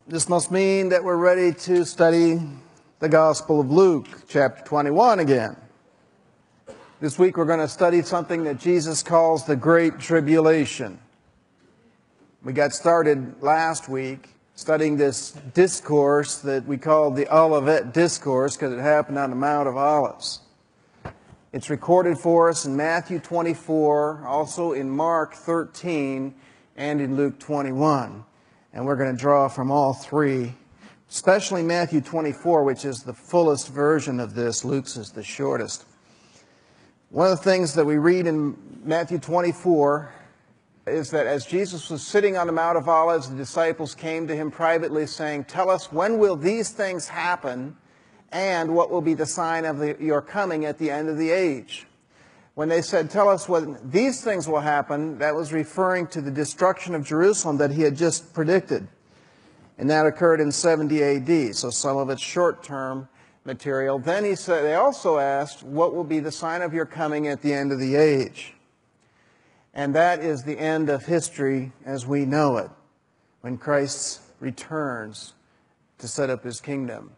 This must mean that we're ready to study the Gospel of Luke, chapter 21 again. This week we're going to study something that Jesus calls the Great Tribulation. We got started last week studying this discourse that we call the Olivet Discourse because it happened on the Mount of Olives. It's recorded for us in Matthew 24, also in Mark 13, and in Luke 21. And we're going to draw from all three, especially Matthew 24, which is the fullest version of this. Luke's is the shortest. One of the things that we read in Matthew 24 is that as Jesus was sitting on the Mount of Olives, the disciples came to him privately saying, "Tell us, when will these things happen, and what will be the sign of your coming at the end of the age?" When they said, "Tell us when these things will happen," that was referring to the destruction of Jerusalem that he had just predicted. And that occurred in 70 AD, so some of it's short-term material. Then they also asked, "What will be the sign of your coming at the end of the age?" And that is the end of history as we know it, when Christ returns to set up his kingdom.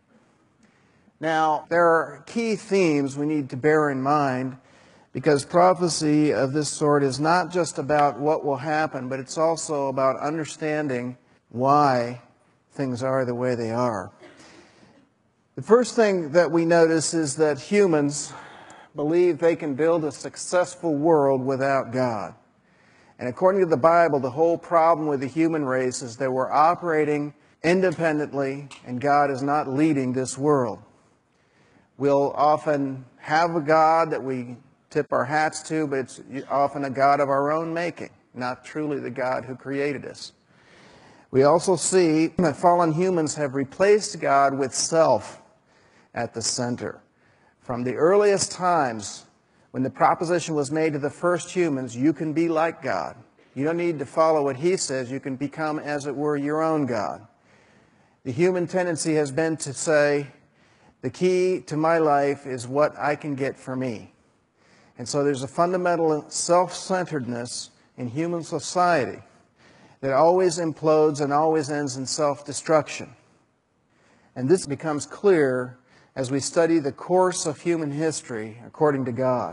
Now, there are key themes we need to bear in mind, because prophecy of this sort is not just about what will happen, but it's also about understanding why things are the way they are. The first thing that we notice is that humans believe they can build a successful world without God. And according to the Bible, the whole problem with the human race is that we're operating independently and God is not leading this world. We'll often have a God that we tip our hats to, but it's often a God of our own making, not truly the God who created us. We also see that fallen humans have replaced God with self at the center. From the earliest times, when the proposition was made to the first humans, you can be like God. You don't need to follow what he says. You can become, as it were, your own God. The human tendency has been to say, the key to my life is what I can get for me. And so there's a fundamental self-centeredness in human society that always implodes and always ends in self-destruction. And this becomes clear as we study the course of human history according to God.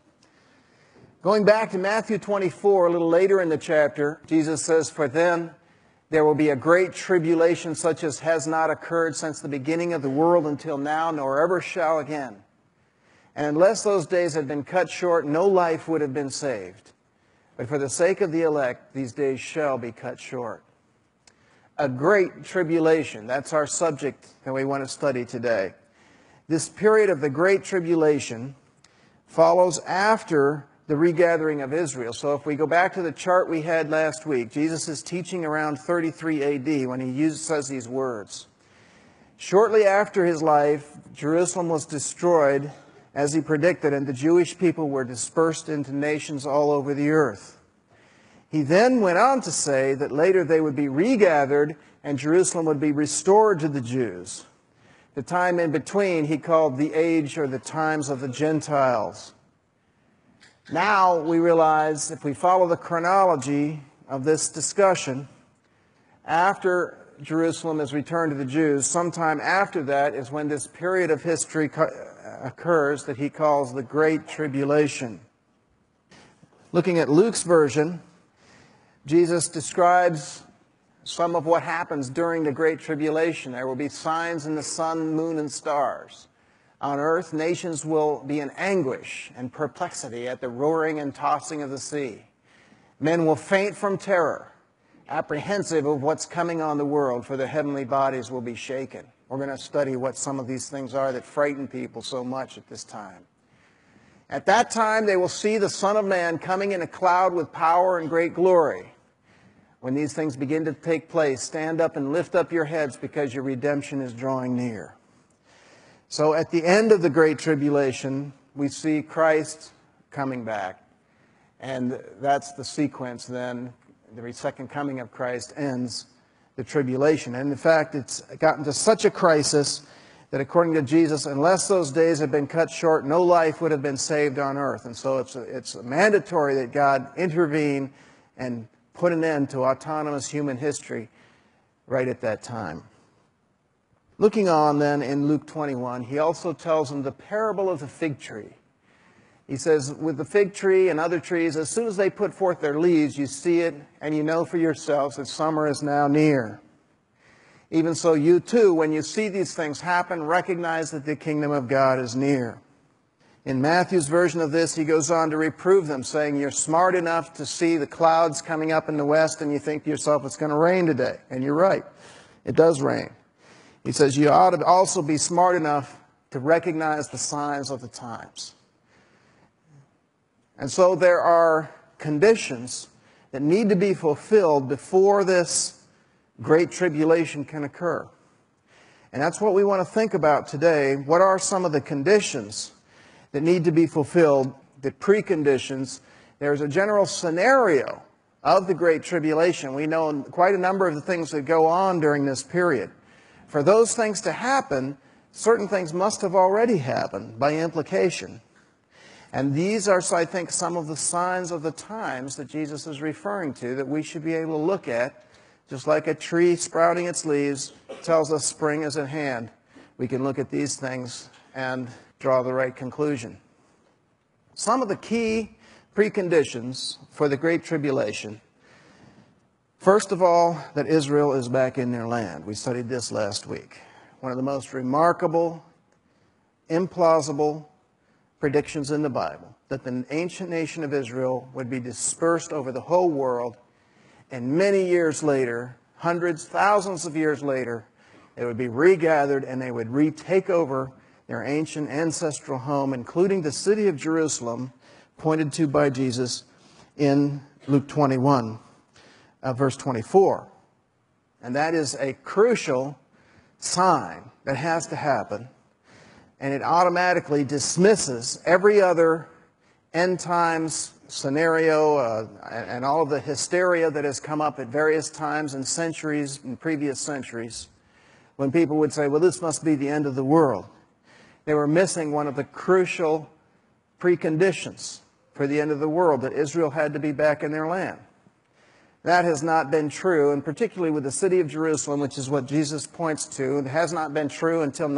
Going back to Matthew 24, a little later in the chapter, Jesus says, "For then there will be a great tribulation such as has not occurred since the beginning of the world until now, nor ever shall again. And unless those days had been cut short, no life would have been saved. But for the sake of the elect, these days shall be cut short." A great tribulation, that's our subject that we want to study today. This period of the Great Tribulation follows after the regathering of Israel. So if we go back to the chart we had last week, Jesus is teaching around 33 AD when he says these words. Shortly after his life, Jerusalem was destroyed as he predicted, and the Jewish people were dispersed into nations all over the earth. He then went on to say that later they would be regathered and Jerusalem would be restored to the Jews. The time in between he called the age or the times of the Gentiles. Now we realize, if we follow the chronology of this discussion, after Jerusalem is returned to the Jews, sometime after that is when this period of history occurs that he calls the Great Tribulation. Looking at Luke's version, Jesus describes some of what happens during the Great Tribulation. There will be signs in the sun, moon, and stars. On earth, nations will be in anguish and perplexity at the roaring and tossing of the sea. Men will faint from terror, apprehensive of what's coming on the world, for the heavenly bodies will be shaken. We're going to study what some of these things are that frighten people so much at this time. At that time, they will see the Son of Man coming in a cloud with power and great glory. When these things begin to take place, stand up and lift up your heads, because your redemption is drawing near. So at the end of the Great Tribulation, we see Christ coming back. And that's the sequence then. The second coming of Christ ends the tribulation. And in fact, it's gotten to such a crisis that according to Jesus, unless those days had been cut short, no life would have been saved on earth. And so it's mandatory that God intervene and put an end to autonomous human history right at that time. Looking on then in Luke 21, he also tells them the parable of the fig tree. He says, with the fig tree and other trees, as soon as they put forth their leaves, you see it and you know for yourselves that summer is now near. Even so, you too, when you see these things happen, recognize that the kingdom of God is near. In Matthew's version of this, he goes on to reprove them, saying, you're smart enough to see the clouds coming up in the west and you think to yourself it's going to rain today. And you're right. It does rain. He says you ought to also be smart enough to recognize the signs of the times. And so there are conditions that need to be fulfilled before this great tribulation can occur. And that's what we want to think about today. What are some of the conditions that need to be fulfilled, the preconditions? There's a general scenario of the great tribulation. We know quite a number of the things that go on during this period. For those things to happen, certain things must have already happened by implication. And these are, I think, some of the signs of the times that Jesus is referring to that we should be able to look at. Just like a tree sprouting its leaves tells us spring is at hand, we can look at these things and draw the right conclusion. Some of the key preconditions for the Great Tribulation. First of all, that Israel is back in their land. We studied this last week. One of the most remarkable, implausible predictions in the Bible, that the ancient nation of Israel would be dispersed over the whole world, and many years later, hundreds, thousands of years later, they would be regathered and they would retake over their ancient ancestral home, including the city of Jerusalem, pointed to by Jesus in Luke 21, verse 24. And that is a crucial sign that has to happen. And it automatically dismisses every other end times scenario and all of the hysteria that has come up at various times and centuries, in previous centuries, when people would say, well, this must be the end of the world. They were missing one of the crucial preconditions for the end of the world, that Israel had to be back in their land. That has not been true, and particularly with the city of Jerusalem, which is what Jesus points to, it has not been true until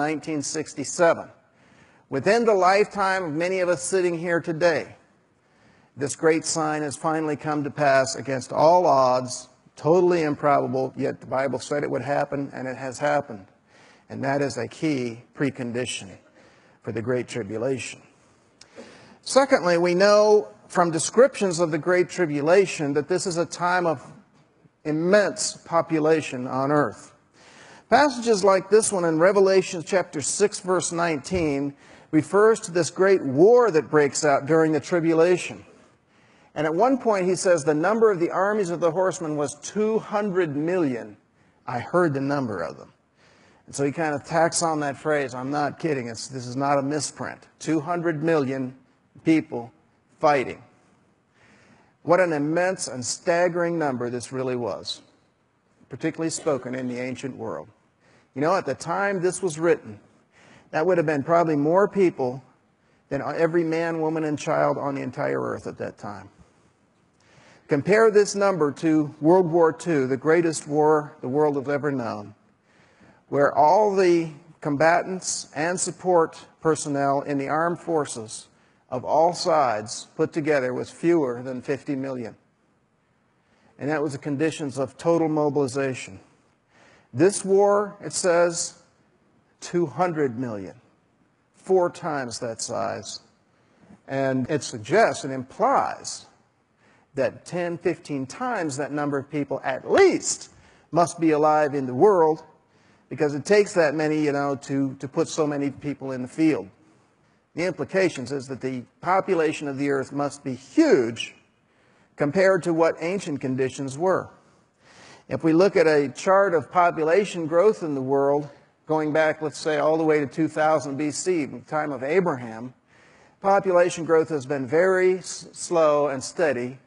1967. Within the lifetime of many of us sitting here today, this great sign has finally come to pass against all odds, totally improbable, yet the Bible said it would happen, and it has happened. And that is a key precondition for the Great Tribulation. Secondly, we know from descriptions of the Great Tribulation that this is a time of immense population on earth. Passages like this one in Revelation chapter 6, verse 19, refers to this great war that breaks out during the tribulation. And at one point he says the number of the armies of the horsemen was 200 million. I heard the number of them. And so he kind of tacks on that phrase. I'm not kidding. This is not a misprint. 200 million people fighting. What an immense and staggering number this really was, particularly spoken in the ancient world. You know, at the time this was written, that would have been probably more people than every man, woman, and child on the entire earth at that time. Compare this number to World War II, the greatest war the world has ever known, where all the combatants and support personnel in the armed forces of all sides put together was fewer than 50 million. And that was the conditions of total mobilization. This war, it says, 200 million, 4 times that size. And it suggests and implies that 10, 15 times that number of people at least must be alive in the world, because it takes that many, to put so many people in the field. The implications is that the population of the earth must be huge compared to what ancient conditions were. If we look at a chart of population growth in the world, going back, let's say, all the way to 2000 BC, the time of Abraham, population growth has been very slow and steady.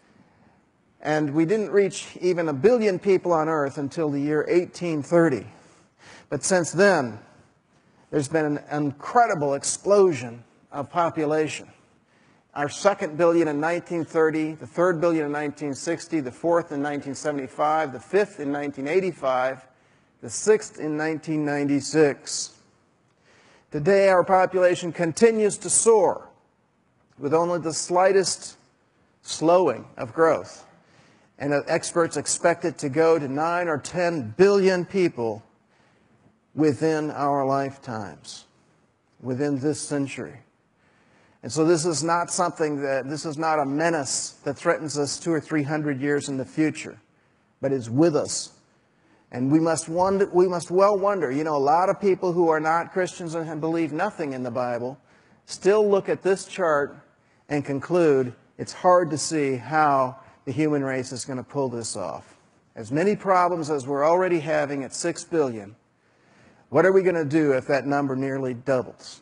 And we didn't reach even 1 billion people on earth until the year 1830. But since then, there's been an incredible explosion of population. our second billion in 1930, the third billion in 1960, the fourth in 1975, the fifth in 1985, the sixth in 1996. Today, our population continues to soar with only the slightest slowing of growth. And experts expect it to go to 9 or 10 billion people within our lifetimes, within this century. And so this is not a menace that threatens us 200 or 300 years in the future, but is with us. And we must well wonder, a lot of people who are not Christians and believe nothing in the Bible still look at this chart and conclude it's hard to see how the human race is going to pull this off. As many problems as we're already having at 6 billion, what are we going to do if that number nearly doubles?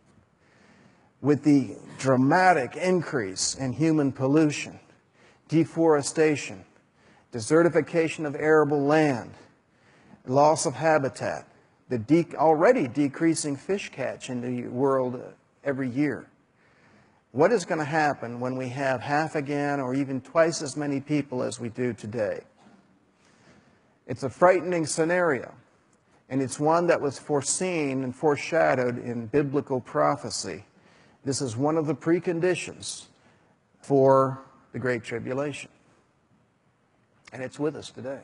With the dramatic increase in human pollution, deforestation, desertification of arable land, loss of habitat, the already decreasing fish catch in the world every year. What is going to happen when we have half again or even twice as many people as we do today? It's a frightening scenario, and it's one that was foreseen and foreshadowed in biblical prophecy. This is one of the preconditions for the Great Tribulation, and it's with us today.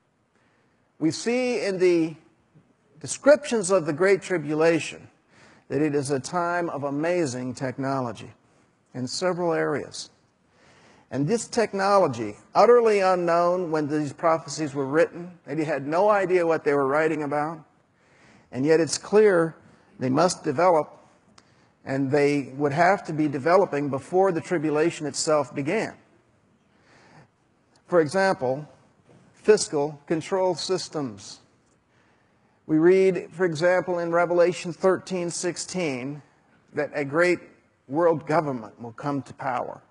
We see in the descriptions of the Great Tribulation that it is a time of amazing technology in several areas. And this technology, utterly unknown when these prophecies were written, they had no idea what they were writing about, and yet it's clear they must develop, and they would have to be developing before the tribulation itself began. For example, fiscal control systems. We read, for example, in Revelation 13:16, that a great world government will come to power.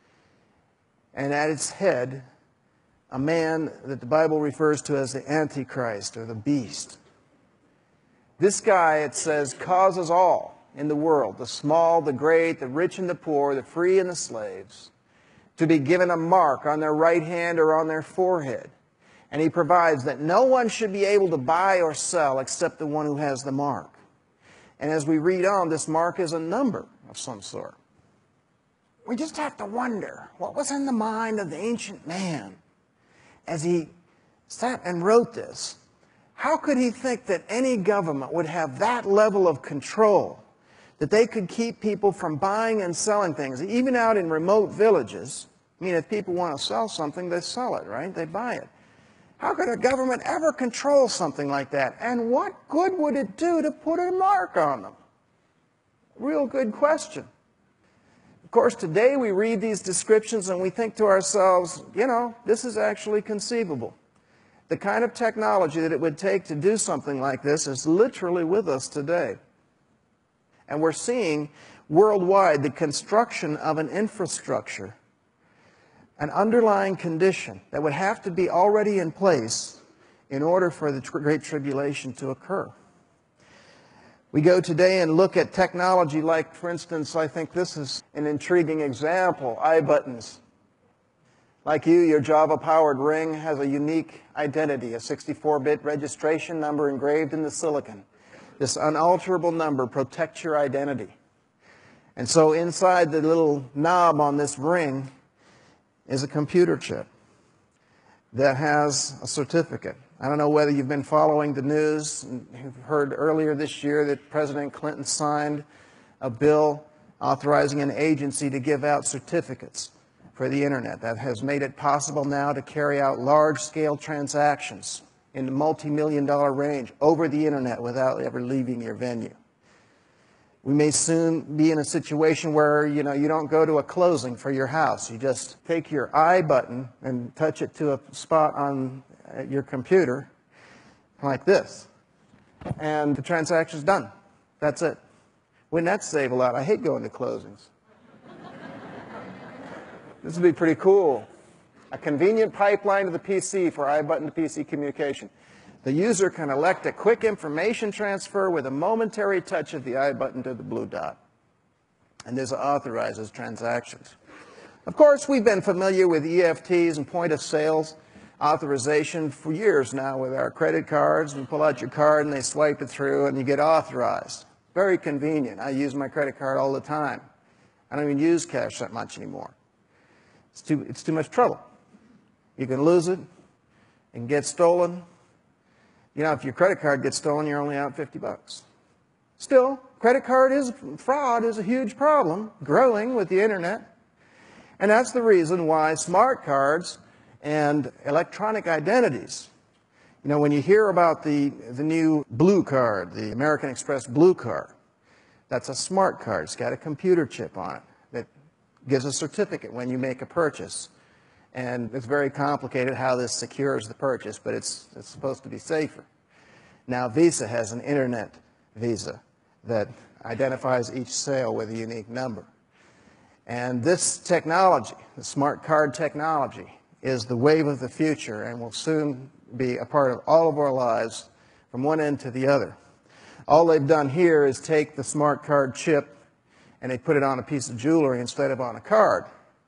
And at its head, a man that the Bible refers to as the Antichrist or the beast. This guy, it says, causes all in the world, the small, the great, the rich and the poor, the free and the slaves, to be given a mark on their right hand or on their forehead. And he provides that no one should be able to buy or sell except the one who has the mark. And as we read on, this mark is a number of some sort. We just have to wonder, what was in the mind of the ancient man as he sat and wrote this? How could he think that any government would have that level of control, that they could keep people from buying and selling things, even out in remote villages? I mean, if people want to sell something, they sell it, right? They buy it. How could a government ever control something like that? And what good would it do to put a mark on them? Real good question. Of course, today we read these descriptions and we think to ourselves, this is actually conceivable. The kind of technology that it would take to do something like this is literally with us today. And we're seeing worldwide the construction of an infrastructure, an underlying condition that would have to be already in place in order for the Great Tribulation to occur. We go today and look at technology like, for instance, I think this is an intriguing example, iButtons. Like your Java-powered ring has a unique identity, a 64-bit registration number engraved in the silicon. This unalterable number protects your identity. And so inside the little knob on this ring is a computer chip that has a certificate. I don't know whether you've been following the news. You've heard earlier this year that President Clinton signed a bill authorizing an agency to give out certificates for the Internet that has made it possible now to carry out large-scale transactions in the multi-million-dollar range over the Internet without ever leaving your venue. We may soon be in a situation where, you don't go to a closing for your house. You just take your I button and touch it to a spot on your computer like this. And the transaction's done. That's it. Wouldn't that save a lot? I hate going to closings. This would be pretty cool. A convenient pipeline to the PC for iButton to PC communication. The user can elect a quick information transfer with a momentary touch of the I button to the blue dot. and this authorizes transactions. Of course, we've been familiar with EFTs and point of sales authorization for years now with our credit cards. You pull out your card and they swipe it through and you get authorized. Very convenient. I use my credit card all the time. I don't even use cash that much anymore. It's too much trouble. You can lose it and get stolen. You know, if your credit card gets stolen, you're only out $50. Still, credit card fraud is a huge problem, growing with the internet. And that's the reason why smart cards and electronic identities, you know, when you hear about the new Blue Card, the American Express Blue Card, that's a smart card. It's got a computer chip on it that gives a certificate when you make a purchase. And it's very complicated how this secures the purchase, but it's supposed to be safer. Now, Visa has an internet Visa that identifies each sale with a unique number. And this technology, the smart card technology, is the wave of the future and will soon be a part of all of our lives from one end to the other. All they've done here is take the smart card chip and they put it on a piece of jewelry instead of on a card.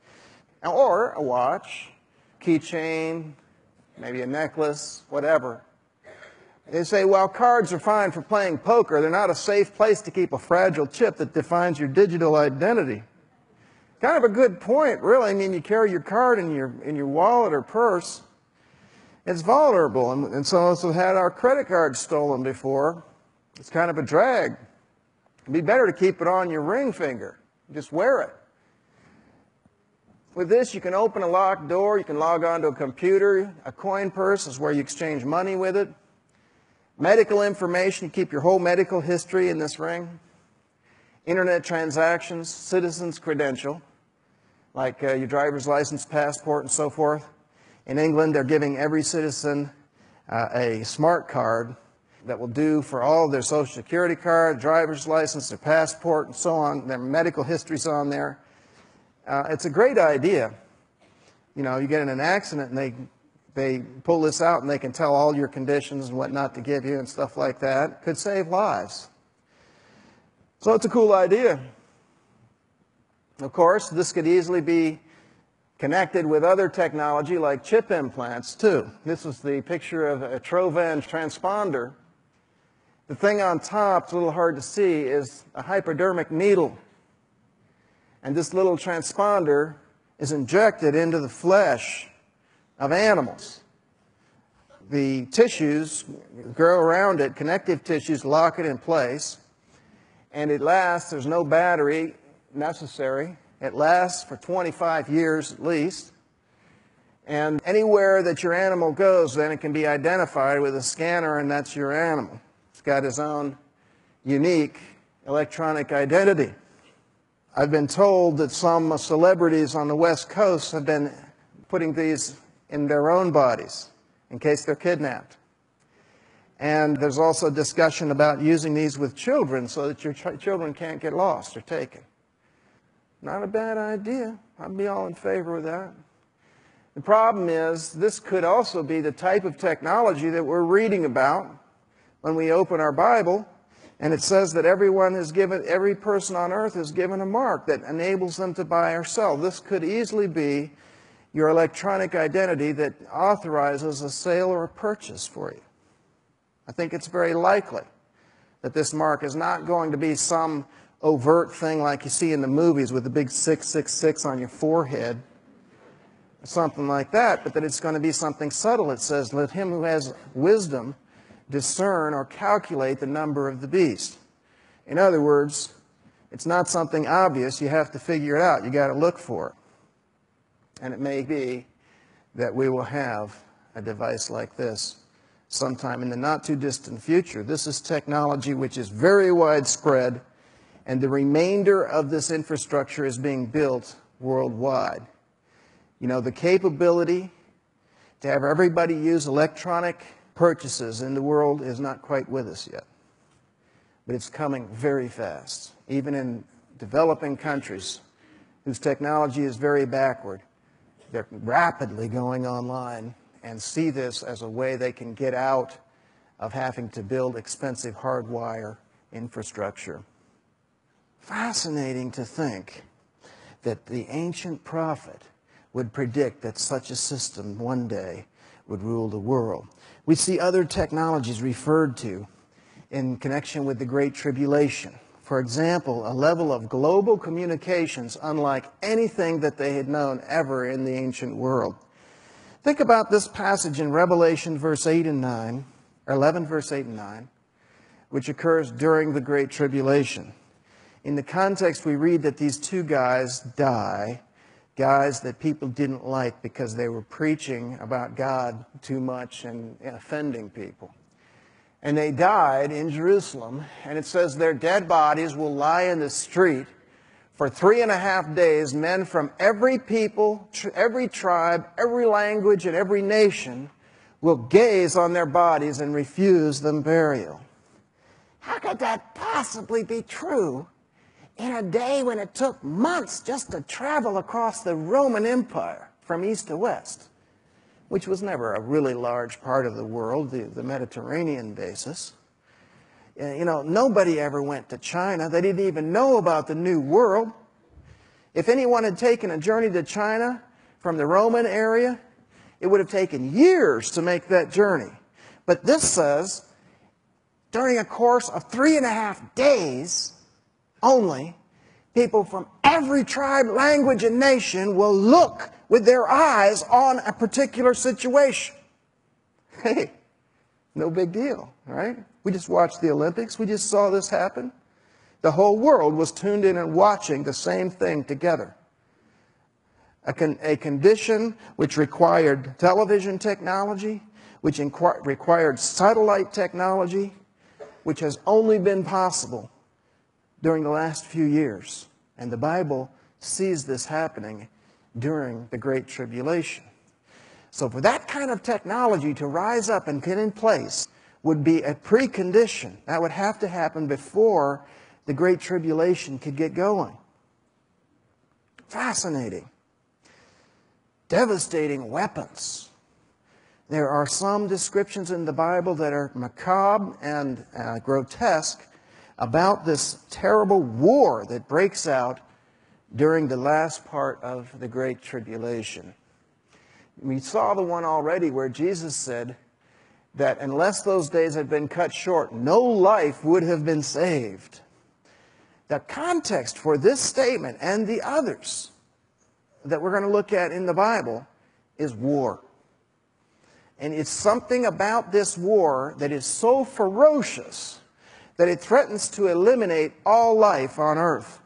Or a watch, keychain, maybe a necklace, whatever. They say, well, cards are fine for playing poker. They're not a safe place to keep a fragile chip that defines your digital identity. Kind of a good point, really. I mean, you carry your card in your wallet or purse. It's vulnerable, and some of us have had our credit cards stolen before. It's kind of a drag. It'd be better to keep it on your ring finger. Just wear it. With this, you can open a locked door. You can log on to a computer. A coin purse is where you exchange money with it. Medical information, you keep your whole medical history in this ring. Internet transactions, citizen's credential, like your driver's license, passport, and so forth. In England, they're giving every citizen a smart card that will do for all of their Social Security card, driver's license, their passport, and so on. Their medical history's on there. It's a great idea. You know, you get in an accident and they pull this out and they can tell all your conditions and what not to give you and stuff like that. Could save lives. So it's a cool idea. Of course, this could easily be connected with other technology like chip implants too. This is the picture of a Trovan transponder. The thing on top, it's a little hard to see, is a hypodermic needle. And this little transponder is injected into the flesh of animals. The tissues grow around it, connective tissues lock it in place, and it lasts. There's no battery necessary. It lasts for 25 years at least. And anywhere that your animal goes, then it can be identified with a scanner, and that's your animal. It's got its own unique electronic identity. I've been told that some celebrities on the West Coast have been putting these in their own bodies in case they're kidnapped. And there's also discussion about using these with children so that your children can't get lost or taken. Not a bad idea. I'd be all in favor of that. The problem is this could also be the type of technology that we're reading about when we open our Bible, and it says that every person on earth is given a mark that enables them to buy or sell. This could easily be your electronic identity that authorizes a sale or a purchase for you. I think it's very likely that this mark is not going to be some overt thing like you see in the movies with the big 666 on your forehead, or something like that, but that it's going to be something subtle. It says, let him who has wisdom discern or calculate the number of the beast. In other words, it's not something obvious. You have to figure it out. You got to look for it. And it may be that we will have a device like this sometime in the not too distant future. This is technology which is very widespread, and the remainder of this infrastructure is being built worldwide. You know, the capability to have everybody use electronic purchases in the world is not quite with us yet. But it's coming very fast. Even in developing countries whose technology is very backward, they're rapidly going online and see this as a way they can get out of having to build expensive hardwire infrastructure. Fascinating to think that the ancient prophet would predict that such a system one day would rule the world. We see other technologies referred to in connection with the Great Tribulation. For example, a level of global communications unlike anything that they had known ever in the ancient world. Think about this passage in Revelation verse 8 and 9, or 11 verse 8 and 9, which occurs during the Great Tribulation. In the context, we read that these two guys die, guys that people didn't like because they were preaching about God too much and offending people. And they died in Jerusalem, and it says their dead bodies will lie in the street for 3.5 days. Men from every people, every tribe, every language, and every nation will gaze on their bodies and refuse them burial. How could that possibly be true in a day when it took months just to travel across the Roman Empire from east to west, which was never a really large part of the world, the Mediterranean basis? You know, nobody ever went to China. They didn't even know about the New World. If anyone had taken a journey to China from the Roman area, it would have taken years to make that journey. But this says, during a course of 3.5 days only, people from every tribe, language, and nation will look with their eyes on a particular situation. Hey, no big deal, right? We just watched the Olympics. We just saw this happen. The whole world was tuned in and watching the same thing together. A condition which required television technology, which required satellite technology, which has only been possible during the last few years. And the Bible sees this happening during the Great Tribulation. So for that kind of technology to rise up and get in place would be a precondition. That would have to happen before the Great Tribulation could get going. Fascinating. Devastating weapons. There are some descriptions in the Bible that are macabre and grotesque about this terrible war that breaks out during the last part of the Great Tribulation. We saw the one already where Jesus said that unless those days had been cut short, no life would have been saved. The context for this statement and the others that we're going to look at in the Bible is war. And it's something about this war that is so ferocious that it threatens to eliminate all life on earth.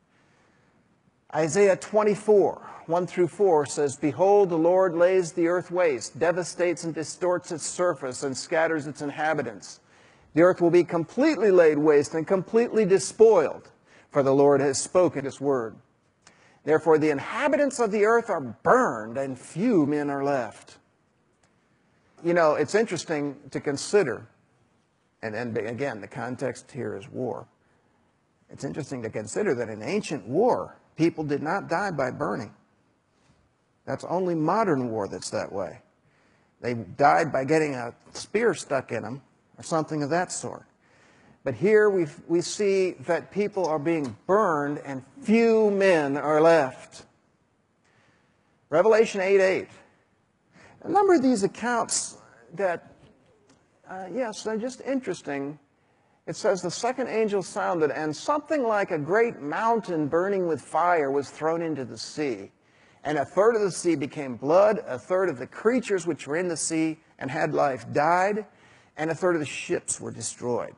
Isaiah 24, 1 through 4 says, "Behold, the Lord lays the earth waste, devastates and distorts its surface, and scatters its inhabitants. The earth will be completely laid waste and completely despoiled, for the Lord has spoken His word. Therefore the inhabitants of the earth are burned, and few men are left." You know, it's interesting to consider, and again, the context here is war. It's interesting to consider that in ancient war, people did not die by burning. That's only modern war that's that way. They died by getting a spear stuck in them or something of that sort. But here we see that people are being burned and few men are left. Revelation 8:8. A number of these accounts that, yes, they're just interesting. It says, "The second angel sounded, and something like a great mountain burning with fire was thrown into the sea. And 1/3 of the sea became blood, 1/3 of the creatures which were in the sea and had life died, and 1/3 of the ships were destroyed."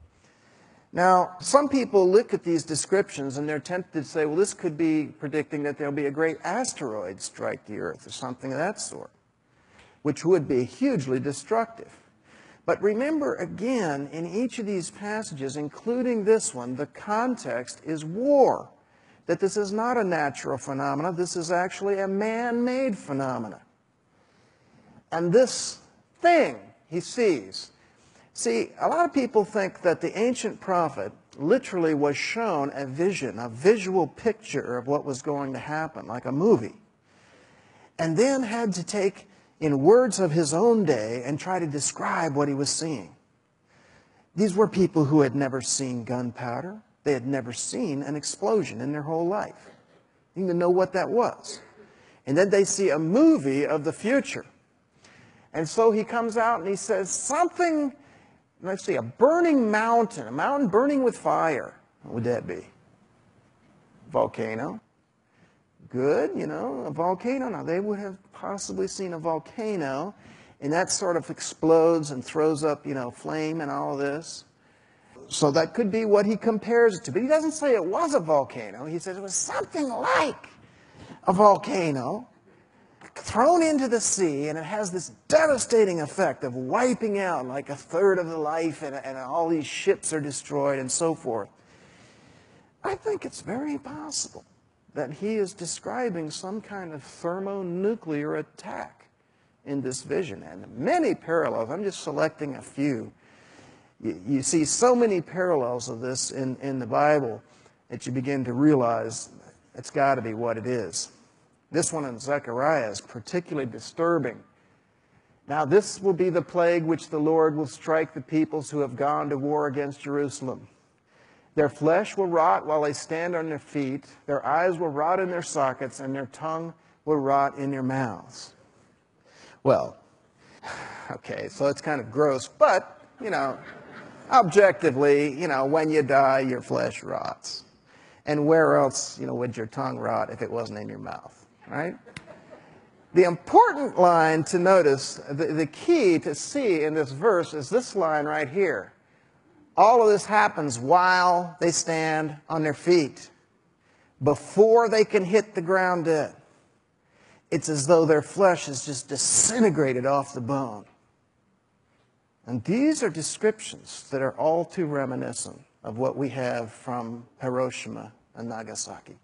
Now, some people look at these descriptions and they're tempted to say, well, this could be predicting that there'll be a great asteroid strike the earth or something of that sort, which would be hugely destructive. But remember, again, in each of these passages, including this one, the context is war. That this is not a natural phenomenon. This is actually a man-made phenomenon. And this thing he sees. See, a lot of people think that the ancient prophet literally was shown a vision, a visual picture of what was going to happen, like a movie, and then had to take in words of his own day and try to describe what he was seeing. These were people who had never seen gunpowder. They had never seen an explosion in their whole life. They didn't even know what that was. And then they see a movie of the future. And so he comes out and he says, something, let's see, a burning mountain, a mountain burning with fire. What would that be? Volcano. Good, a volcano. Now, they would have possibly seen a volcano, and that sort of explodes and throws up, flame and all of this. So that could be what he compares it to. But he doesn't say it was a volcano. He says it was something like a volcano thrown into the sea, and it has this devastating effect of wiping out like a third of the life, and all these ships are destroyed and so forth. I think it's very possible that he is describing some kind of thermonuclear attack in this vision. And many parallels, I'm just selecting a few. You see so many parallels of this in the Bible that you begin to realize it's got to be what it is. This one in Zechariah is particularly disturbing. Now this will be the plague which the Lord will strike the peoples who have gone to war against Jerusalem. Their flesh will rot while they stand on their feet. Their eyes will rot in their sockets, and their tongue will rot in their mouths. Well, okay, so it's kind of gross, but, objectively, when you die, your flesh rots. And where else, would your tongue rot if it wasn't in your mouth, right? The important line to notice, the key to see in this verse is this line right here. All of this happens while they stand on their feet, before they can hit the ground dead. It's as though their flesh is just disintegrated off the bone. And these are descriptions that are all too reminiscent of what we have from Hiroshima and Nagasaki.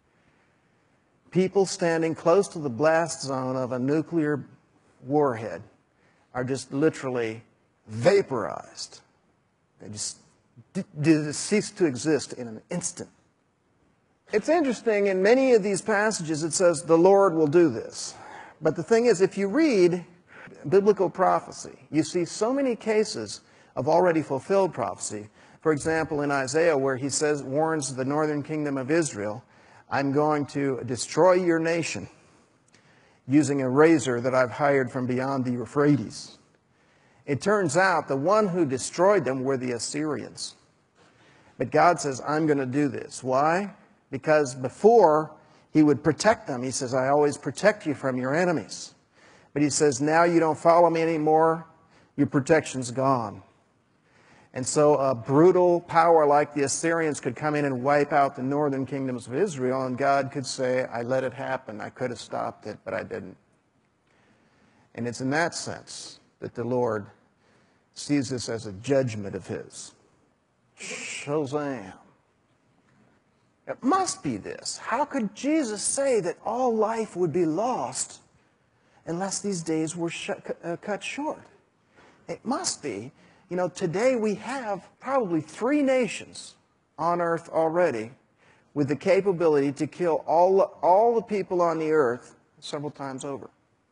People standing close to the blast zone of a nuclear warhead are just literally vaporized. They just cease to exist in an instant. It's interesting, in many of these passages it says the Lord will do this. But the thing is, if you read biblical prophecy, you see so many cases of already fulfilled prophecy. For example, in Isaiah, where he warns the northern kingdom of Israel, I'm going to destroy your nation using a razor that I've hired from beyond the Euphrates. It turns out the one who destroyed them were the Assyrians. But God says, I'm going to do this. Why? Because before he would protect them, he says, I always protect you from your enemies. But he says, now you don't follow me anymore, your protection's gone. And so a brutal power like the Assyrians could come in and wipe out the northern kingdoms of Israel, and God could say, I let it happen. I could have stopped it, but I didn't. And it's in that sense that the Lord sees this as a judgment of his. Shazam. It must be this. How could Jesus say that all life would be lost unless these days were cut short? It must be. Today we have probably 3 nations on earth already with the capability to kill all the people on the earth several times over.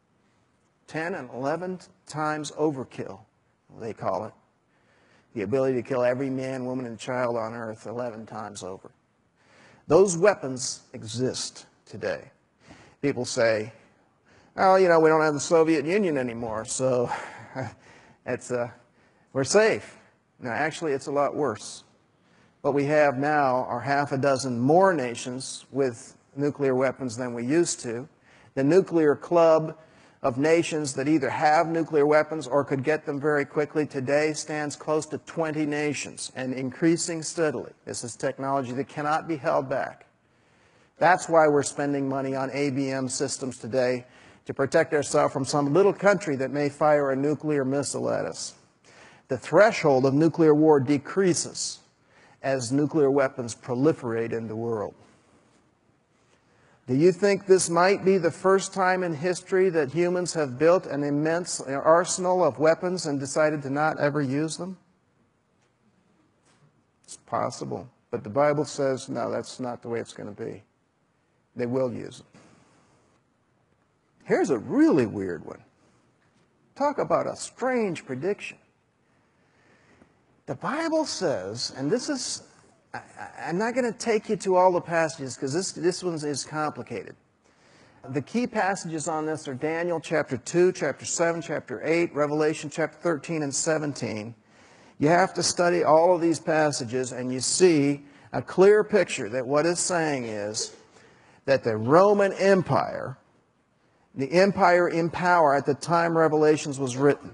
10 and 11 times overkill, they call it. The ability to kill every man, woman, and child on earth 11 times over. Those weapons exist today. People say, well, we don't have the Soviet Union anymore, so we're safe. Now, actually, it's a lot worse. What we have now are half a dozen more nations with nuclear weapons than we used to. The nuclear club of nations that either have nuclear weapons or could get them very quickly today stands close to 20 nations and increasing steadily. This is technology that cannot be held back. That's why we're spending money on ABM systems today, to protect ourselves from some little country that may fire a nuclear missile at us. The threshold of nuclear war decreases as nuclear weapons proliferate in the world. Do you think this might be the first time in history that humans have built an immense arsenal of weapons and decided to not ever use them? It's possible. But the Bible says, no, that's not the way it's going to be. They will use them. Here's a really weird one. Talk about a strange prediction. The Bible says, and this is I'm not going to take you to all the passages because this one is complicated. The key passages on this are Daniel chapter 2, chapter 7, chapter 8, Revelation chapter 13 and 17. You have to study all of these passages and you see a clear picture that what it's saying is that the Roman Empire, the empire in power at the time Revelations was written,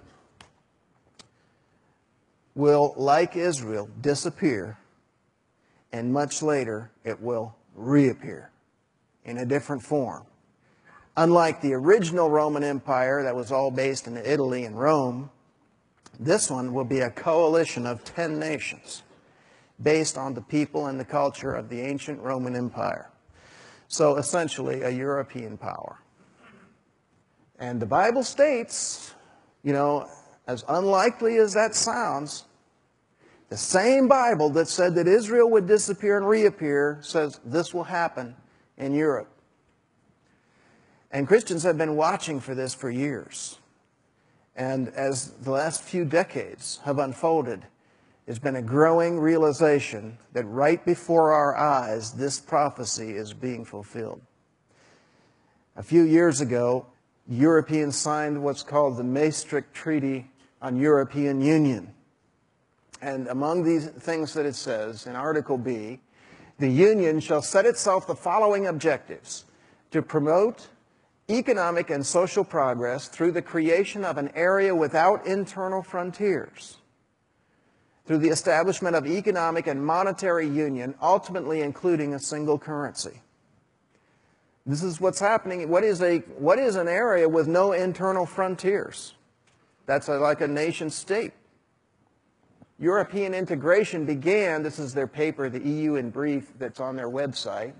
will, like Israel, disappear, and much later it will reappear in a different form. Unlike the original Roman Empire that was all based in Italy and Rome, this one will be a coalition of 10 nations based on the people and the culture of the ancient Roman Empire. So essentially a European power. And the Bible states, as unlikely as that sounds, the same Bible that said that Israel would disappear and reappear says this will happen in Europe. And Christians have been watching for this for years. And as the last few decades have unfolded, there's been a growing realization that right before our eyes, this prophecy is being fulfilled. A few years ago, Europeans signed what's called the Maastricht Treaty on European Union. And among these things that it says in Article B, the Union shall set itself the following objectives: to promote economic and social progress through the creation of an area without internal frontiers, through the establishment of economic and monetary union, ultimately including a single currency. This is what's happening. What is an area with no internal frontiers? That's like a nation state. European integration began, this is their paper, the EU in Brief, that's on their website,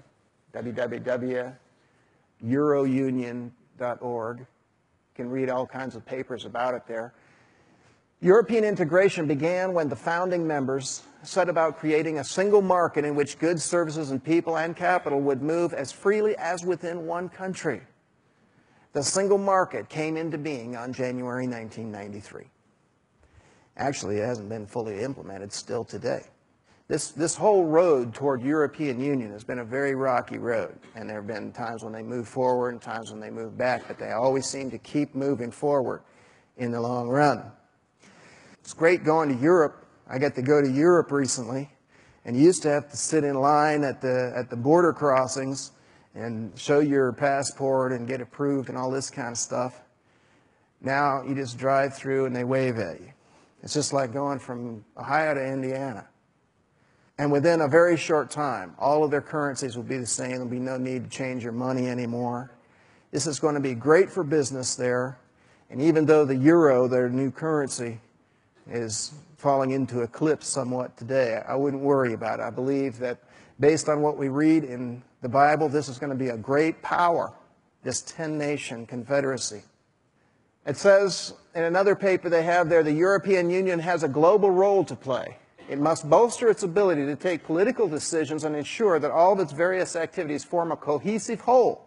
www.eurounion.org. You can read all kinds of papers about it there. European integration began when the founding members set about creating a single market in which goods, services, and people and capital would move as freely as within one country. The single market came into being on January 1993. Actually, it hasn't been fully implemented still today. This whole road toward European Union has been a very rocky road, and there have been times when they move forward and times when they move back, but they always seem to keep moving forward in the long run. It's great going to Europe. I got to go to Europe recently, and you used to have to sit in line at the border crossings and show your passport and get approved and all this kind of stuff. Now you just drive through and they wave at you. It's just like going from Ohio to Indiana. And within a very short time, all of their currencies will be the same. There'll be no need to change your money anymore. This is going to be great for business there. And even though the euro, their new currency, is falling into eclipse somewhat today, I wouldn't worry about it. I believe that based on what we read in the Bible, this is going to be a great power, this 10-nation confederacy. It says in another paper they have there, the European Union has a global role to play. It must bolster its ability to take political decisions and ensure that all of its various activities form a cohesive whole.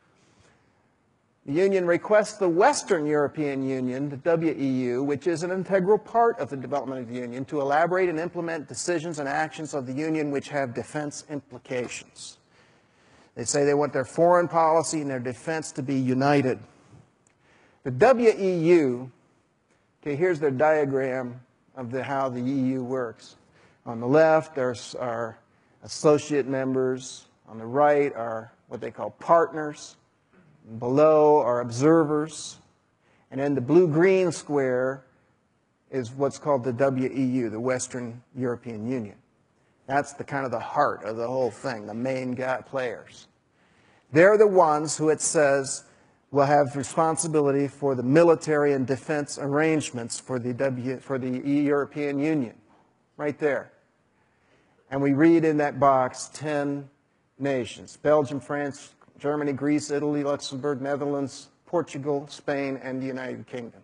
The Union requests the Western European Union, the WEU, which is an integral part of the development of the Union, to elaborate and implement decisions and actions of the Union which have defense implications. They say they want their foreign policy and their defense to be united. The WEU, okay, here's their diagram of how the EU works. On the left, there's our associate members. On the right are what they call partners. Below are observers. And then the blue-green square is what's called the WEU, the Western European Union. That's the kind of the heart of the whole thing, the main players. They're the ones who it says will have responsibility for the military and defense arrangements for the European Union, right there. And we read in that box 10 nations: Belgium, France, Germany, Greece, Italy, Luxembourg, Netherlands, Portugal, Spain, and the United Kingdom.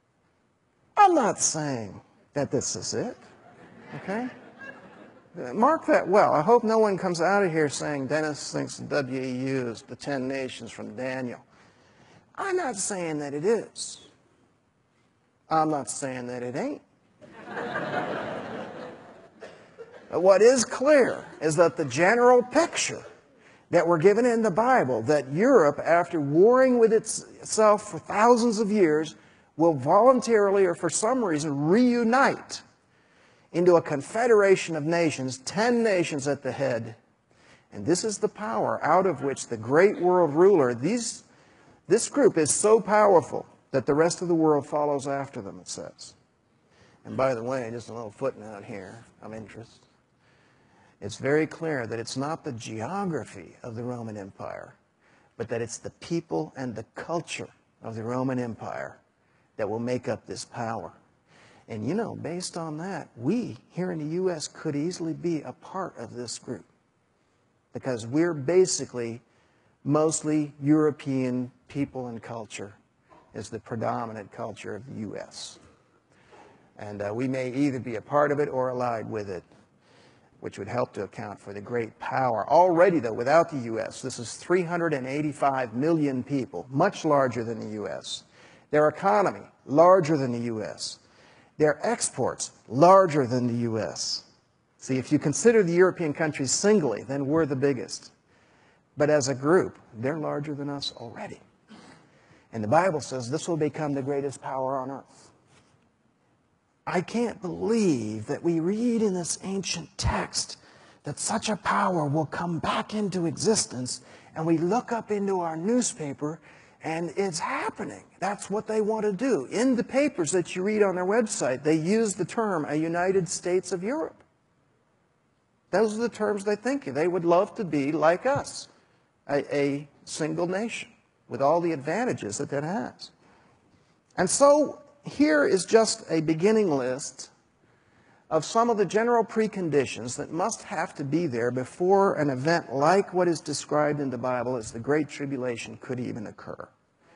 I'm not saying that this is it, okay? Mark that well. I hope no one comes out of here saying Dennis thinks the WEU is the 10 nations from Daniel. I'm not saying that it is. I'm not saying that it ain't. But what is clear is that the general picture that we're given in the Bible, that Europe, after warring with itself for thousands of years, will voluntarily or for some reason reunite into a confederation of nations, 10 nations at the head. And this is the power out of which the great world ruler, this group is so powerful that the rest of the world follows after them, it says. And by the way, just a little footnote here of interest. It's very clear that it's not the geography of the Roman Empire, but that it's the people and the culture of the Roman Empire that will make up this power. And you know, based on that, we here in the U.S. could easily be a part of this group, because we're basically mostly European people and culture is the predominant culture of the U.S. And we may either be a part of it or allied with it, which would help to account for the great power. Already, though, without the U.S., this is 385 million people, much larger than the U.S. Their economy, larger than the U.S. Their exports, larger than the U.S. See, if you consider the European countries singly, then we're the biggest. But as a group, they're larger than us already. And the Bible says this will become the greatest power on earth. I can't believe that we read in this ancient text that such a power will come back into existence, and we look up into our newspaper and it's happening. That's what they want to do. In the papers that you read on their website, they use the term a United States of Europe. Those are the terms they think of. They would love to be like us, a single nation with all the advantages that that has. And so here is just a beginning list of some of the general preconditions that must have to be there before an event like what is described in the Bible as the Great Tribulation could even occur.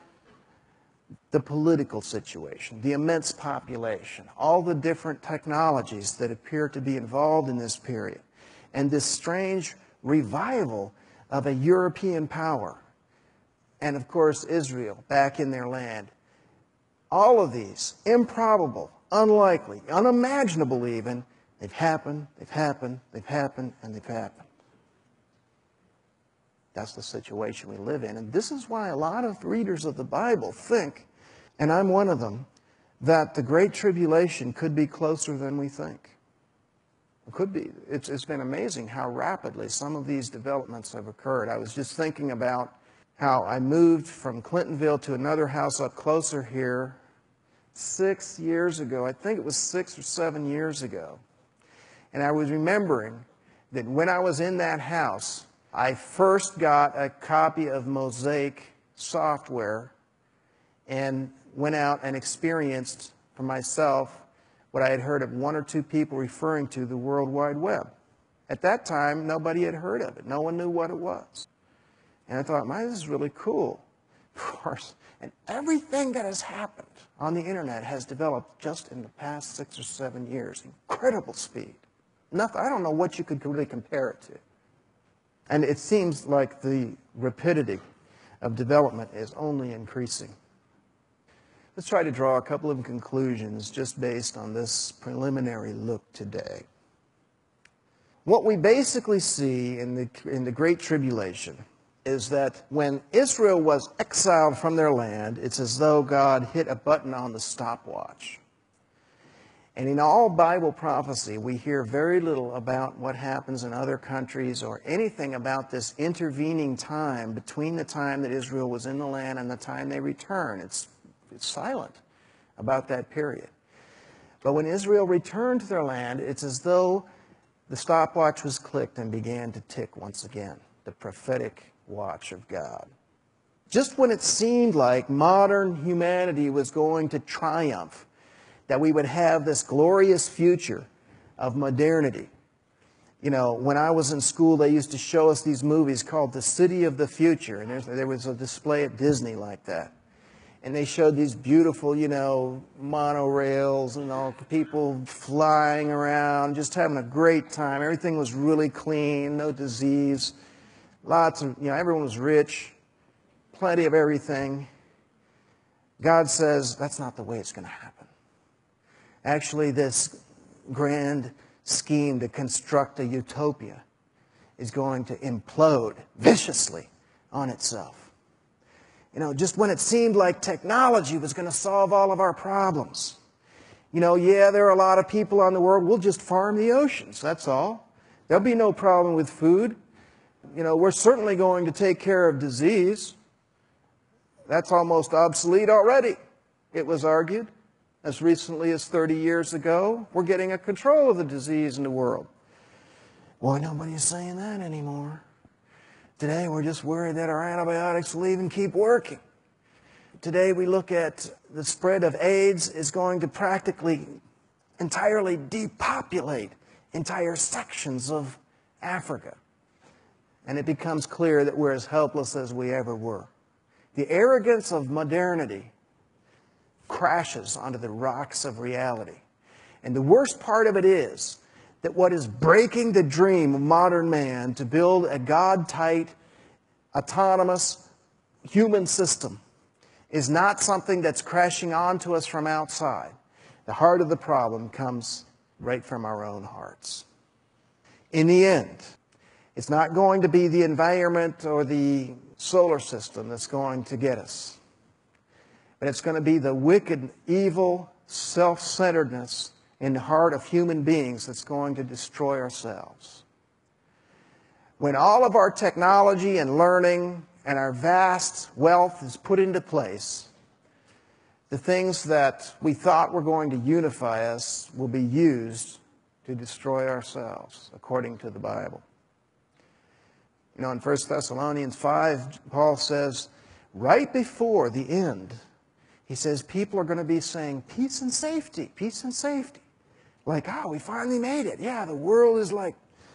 The political situation, the immense population, all the different technologies that appear to be involved in this period, and this strange revival of a European power, and of course Israel back in their land. All of these, improbable, unlikely, unimaginable even, they've happened, they've happened, they've happened, and they've happened. That's the situation we live in. And this is why a lot of readers of the Bible think, and I'm one of them, that the Great Tribulation could be closer than we think. It could be. It's been amazing how rapidly some of these developments have occurred. I was just thinking about how I moved from Clintonville to another house up closer here 6 years ago. I think it was 6 or 7 years ago. And I was remembering that when I was in that house, I first got a copy of Mosaic software and went out and experienced for myself what I had heard of one or two people referring to the World Wide Web. At that time, nobody had heard of it. No one knew what it was. And I thought, man, this is really cool. Of course, and everything that has happened on the internet has developed just in the past 6 or 7 years. Incredible speed. Nothing, I don't know what you could really compare it to. And it seems like the rapidity of development is only increasing. Let's try to draw a couple of conclusions just based on this preliminary look today. What we basically see in the Great Tribulation is that when Israel was exiled from their land, it's as though God hit a button on the stopwatch. And in all Bible prophecy, we hear very little about what happens in other countries or anything about this intervening time between the time that Israel was in the land and the time they return. It's silent about that period. But when Israel returned to their land, it's as though the stopwatch was clicked and began to tick once again, the prophetic watch of God. Just when it seemed like modern humanity was going to triumph, that we would have this glorious future of modernity. You know, when I was in school, they used to show us these movies called The City of the Future, and there was a display at Disney like that. And they showed these beautiful, you know, monorails and all people flying around, just having a great time. Everything was really clean, no disease. Lots of, everyone was rich, plenty of everything. God says that's not the way it's going to happen. Actually, this grand scheme to construct a utopia is going to implode viciously on itself. Just when it seemed like technology was going to solve all of our problems. There are a lot of people on the world, we'll just farm the oceans, that's all. There'll be no problem with food. We're certainly going to take care of disease. That's almost obsolete already, it was argued. As recently as 30 years ago, we're getting a control of the disease in the world. Boy, nobody's saying that anymore. Today, we're just worried that our antibiotics will even keep working. Today, we look at the spread of AIDS is going to practically entirely depopulate entire sections of Africa. And it becomes clear that we're as helpless as we ever were. The arrogance of modernity crashes onto the rocks of reality. And the worst part of it is that what is breaking the dream of modern man to build a God-tight, autonomous human system is not something that's crashing onto us from outside. The heart of the problem comes right from our own hearts. In the end, it's not going to be the environment or the solar system that's going to get us. But it's going to be the wicked, evil, self-centeredness in the heart of human beings that's going to destroy ourselves. When all of our technology and learning and our vast wealth is put into place, the things that we thought were going to unify us will be used to destroy ourselves, according to the Bible. In 1 Thessalonians 5, Paul says, right before the end, he says people are going to be saying, peace and safety, peace and safety. Like, we finally made it. Yeah, the world is like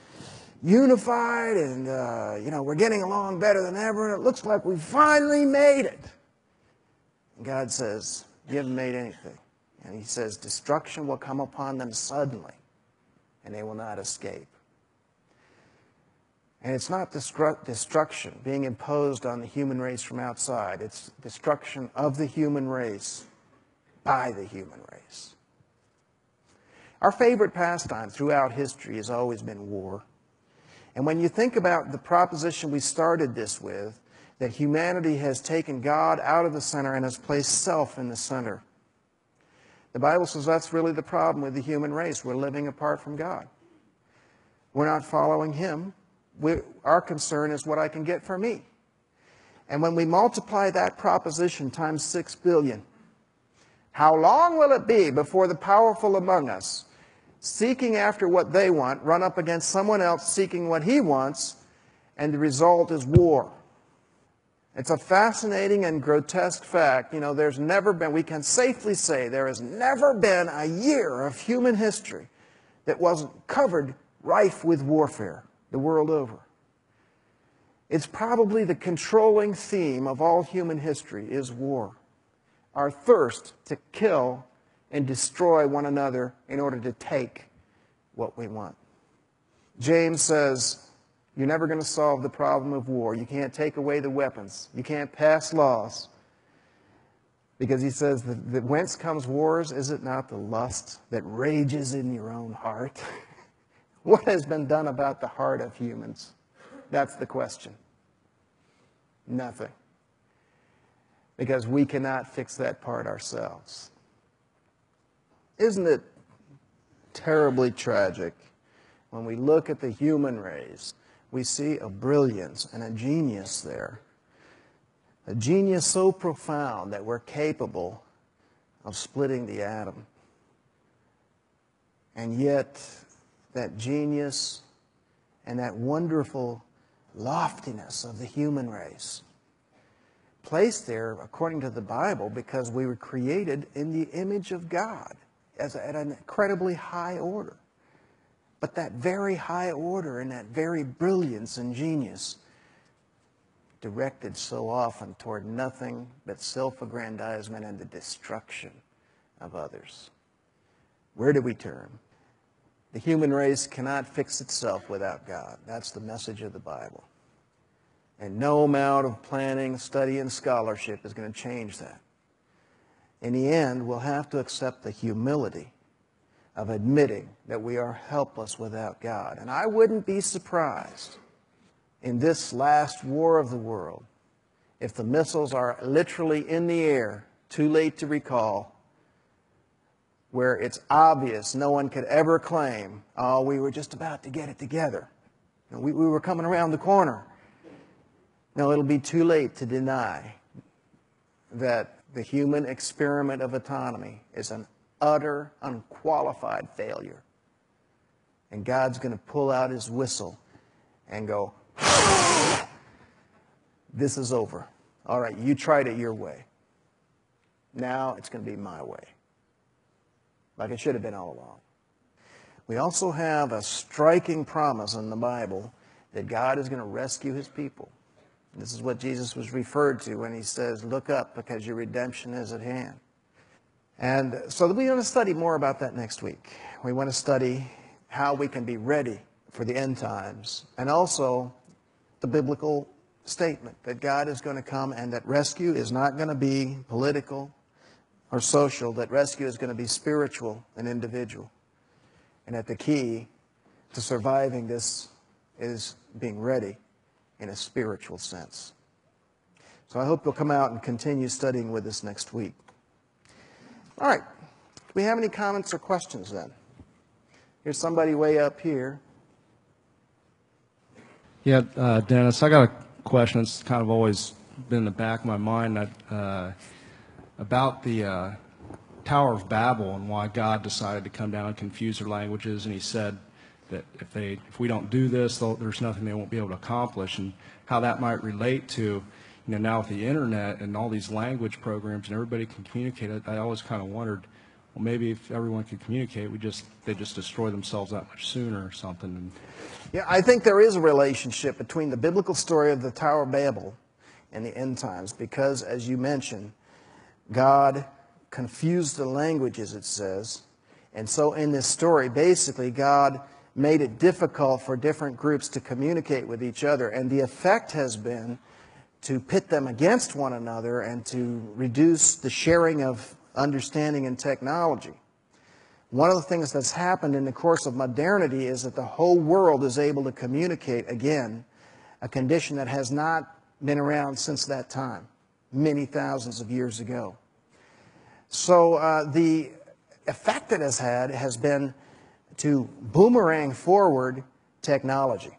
unified and, we're getting along better than ever, and it looks like we finally made it. And God says, you haven't made anything. And he says, destruction will come upon them suddenly, and they will not escape. And it's not destruction being imposed on the human race from outside. It's destruction of the human race by the human race. Our favorite pastime throughout history has always been war. And when you think about the proposition we started this with, that humanity has taken God out of the center and has placed self in the center, the Bible says that's really the problem with the human race. We're living apart from God. We're not following Him. Our concern is what I can get for me. And when we multiply that proposition times 6 billion, how long will it be before the powerful among us, seeking after what they want, run up against someone else seeking what he wants, and the result is war? It's a fascinating and grotesque fact. There's never been, we can safely say, there has never been a year of human history that wasn't covered, rife with warfare, the world over. It's probably the controlling theme of all human history is war. Our thirst to kill and destroy one another in order to take what we want. James says, you're never going to solve the problem of war. You can't take away the weapons. You can't pass laws. Because he says that whence comes wars, is it not the lust that rages in your own heart? What has been done about the heart of humans? That's the question. Nothing. Because we cannot fix that part ourselves. Isn't it terribly tragic when we look at the human race, we see a brilliance and a genius there. A genius so profound that we're capable of splitting the atom. And yet, that genius and that wonderful loftiness of the human race, placed there, according to the Bible, because we were created in the image of God at an incredibly high order. But that very high order and that very brilliance and genius directed so often toward nothing but self-aggrandizement and the destruction of others. Where do we turn? The human race cannot fix itself without God. That's the message of the Bible. And no amount of planning, study, and scholarship is going to change that. In the end, we'll have to accept the humility of admitting that we are helpless without God. And I wouldn't be surprised in this last war of the world if the missiles are literally in the air, too late to recall, where it's obvious no one could ever claim, oh, we were just about to get it together. We were coming around the corner. No, it'll be too late to deny that the human experiment of autonomy is an utter, unqualified failure. And God's going to pull out his whistle and go, this is over. All right, you tried it your way. Now it's going to be my way. Like it should have been all along. We also have a striking promise in the Bible that God is going to rescue his people. This is what Jesus was referred to when he says, look up because your redemption is at hand. And so we want to study more about that next week. We want to study how we can be ready for the end times, and also the biblical statement that God is going to come and that rescue is not going to be political or social, that rescue is going to be spiritual and individual. And that the key to surviving this is being ready in a spiritual sense. So I hope you'll come out and continue studying with us next week. All right. Do we have any comments or questions then? Here's somebody way up here. Yeah, Dennis, I got a question that's kind of always been in the back of my mind about the Tower of Babel and why God decided to come down and confuse their languages. And he said that if we don't do this, there's nothing they won't be able to accomplish, and how that might relate to, now with the internet and all these language programs and everybody can communicate. I always kind of wondered, well, maybe if everyone could communicate, they just destroy themselves that much sooner or something. Yeah, I think there is a relationship between the biblical story of the Tower of Babel and the end times, because, as you mentioned, God confused the languages, it says. And so in this story, basically, God made it difficult for different groups to communicate with each other. And the effect has been to pit them against one another and to reduce the sharing of understanding and technology. One of the things that's happened in the course of modernity is that the whole world is able to communicate again, a condition that has not been around since that time, many thousands of years ago. So the effect it has had has been to boomerang forward technology.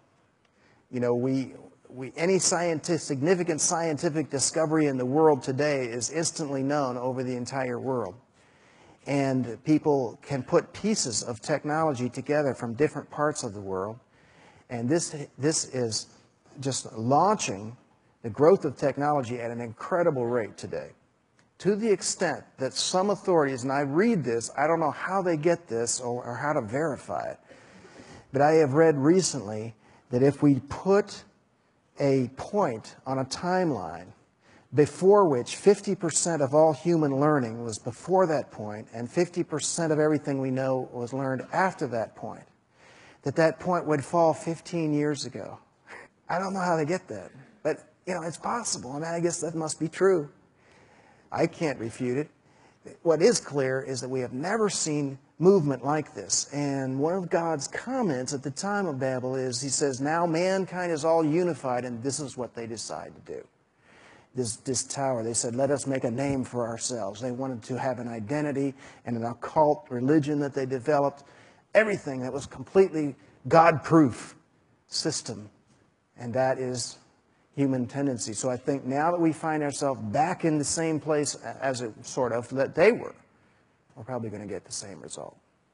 Any significant scientific discovery in the world today is instantly known over the entire world. And people can put pieces of technology together from different parts of the world. And this is just launching the growth of technology at an incredible rate today. To the extent that some authorities, and I read this, I don't know how they get this or how to verify it, but I have read recently that if we put a point on a timeline before which 50% of all human learning was before that point, and 50% of everything we know was learned after that point, that point would fall 15 years ago. I don't know how they get that, but it's possible. I guess that must be true. I can't refute it. What is clear is that we have never seen movement like this. And one of God's comments at the time of Babel is, he says, now mankind is all unified, and this is what they decide to do. This tower, they said, let us make a name for ourselves. They wanted to have an identity and an occult religion that they developed. Everything that was completely God-proof system. And that is human tendency. So I think now that we find ourselves back in the same place as it sort of that they were, we're probably going to get the same result.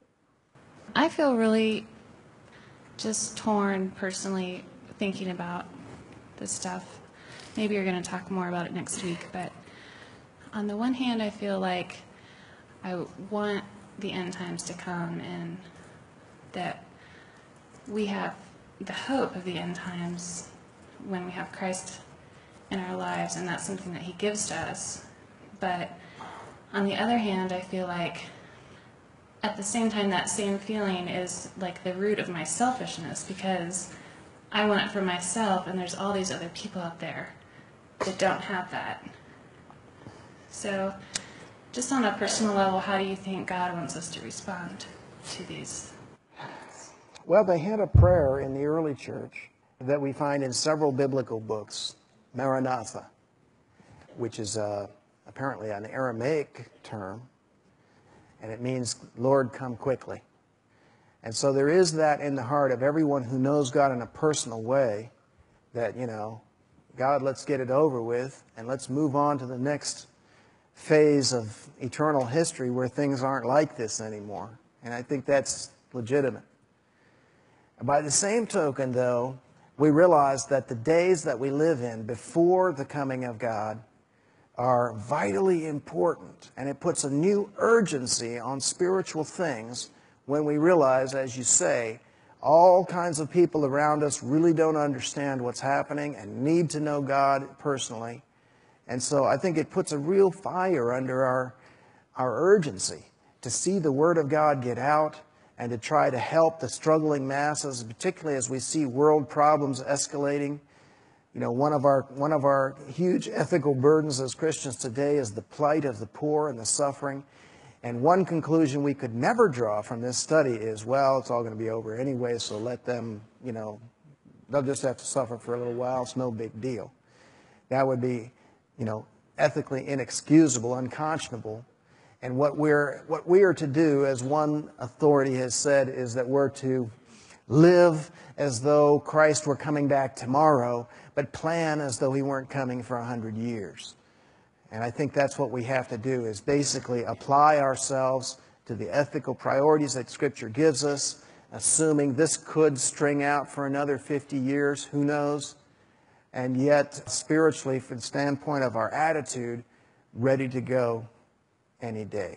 I feel really just torn personally thinking about this stuff. Maybe you're going to talk more about it next week, but on the one hand, I feel like I want the end times to come and that we have the hope of the end times when we have Christ in our lives, and that's something that he gives to us. But on the other hand, I feel like at the same time that same feeling is like the root of my selfishness, because I want it for myself, and there's all these other people out there that don't have that. So just on a personal level, how do you think God wants us to respond? to these? Well, they had a prayer in the early church that we find in several biblical books, Maranatha, which is apparently an Aramaic term, and it means, Lord, come quickly. And so there is that in the heart of everyone who knows God in a personal way, that, God, let's get it over with, and let's move on to the next phase of eternal history where things aren't like this anymore. And I think that's legitimate. By the same token, though, we realize that the days that we live in before the coming of God are vitally important, and it puts a new urgency on spiritual things when we realize, as you say, all kinds of people around us really don't understand what's happening and need to know God personally. And so I think it puts a real fire under our urgency to see the Word of God get out and to try to help the struggling masses, particularly as we see world problems escalating. One of our huge ethical burdens as Christians today is the plight of the poor and the suffering. And one conclusion we could never draw from this study is, well, it's all going to be over anyway, so let them, they'll just have to suffer for a little while. It's no big deal. That would be, ethically inexcusable, unconscionable. And what we are to do, as one authority has said, is that we're to live as though Christ were coming back tomorrow, but plan as though He weren't coming for 100 years. And I think that's what we have to do, is basically apply ourselves to the ethical priorities that Scripture gives us, assuming this could string out for another 50 years, who knows? And yet, spiritually, from the standpoint of our attitude, ready to go any day.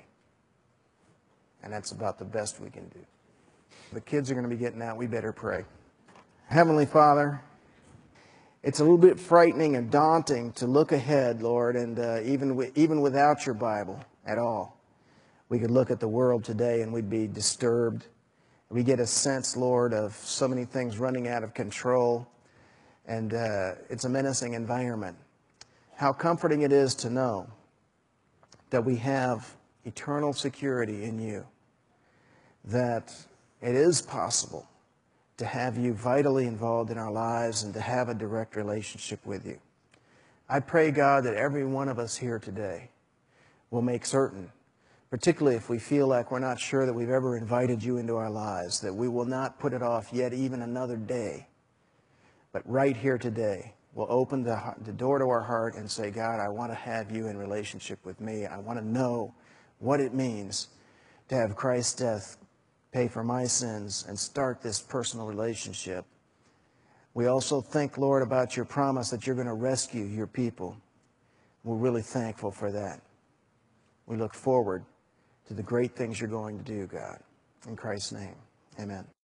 And that's about the best we can do. The kids are going to be getting out. We better pray. Heavenly Father, it's a little bit frightening and daunting to look ahead, Lord, and even without your Bible at all, we could look at the world today and we'd be disturbed. We get a sense, Lord, of so many things running out of control, and it's a menacing environment. How comforting it is to know that we have eternal security in you, that it is possible to have you vitally involved in our lives and to have a direct relationship with you. I pray, God, that every one of us here today will make certain, particularly if we feel like we're not sure that we've ever invited you into our lives, that we will not put it off yet even another day, but right here today, we'll open the door to our heart and say, God, I want to have you in relationship with me. I want to know what it means to have Christ's death pay for my sins and start this personal relationship. We also think, Lord, about your promise that you're going to rescue your people. We're really thankful for that. We look forward to the great things you're going to do, God. In Christ's name, amen.